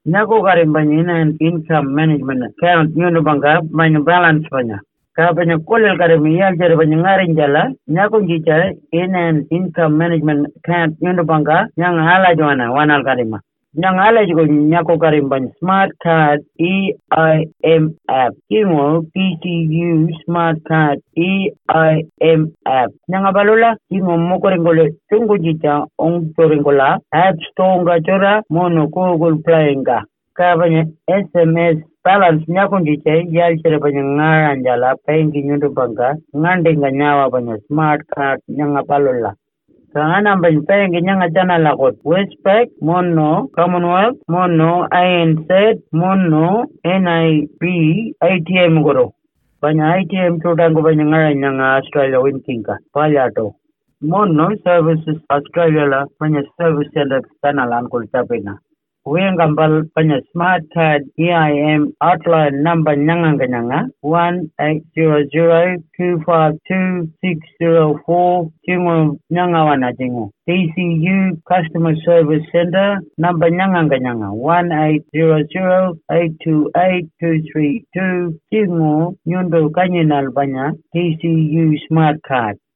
Nyako karim banyi and income management account nyunu banga banyu balance banya. Ka banya kolel karim yal jere banya ngarin jala nyako jicha in an income management account nyunu banga nyang hala jwana wanal karima. Nyang hala jugo nyako karim banya smart card EIM app. Kingo PTU smart card EIM app. Nyang abalula kingo mokoringole tungu jicha ong toringola app store nga chora mono Google Play nga. Kabanya SMS balance nyako jicha yal chere banya ngaranjala pengi nyundu banga ngande nga nyawa banya smart card nyang abalula. Kana bany pengi nyanga chana lakot Westpac, Mono, Commonwealth, Mono, INZ, Mono, NIB, ITM goro. Banya ITM tutango banya ngara nyanga Australia winkinka. Palyato. Mono services Australia la banya service center sana lankul tapina. Wengambal banya smart card EIM outline number nyanga 1-800-252-604 jingo nyanga wana jingo. TCU Customer Service Center number nyanga 1-800-828-232 jingo nyundo kanyinal banya TCU smart card.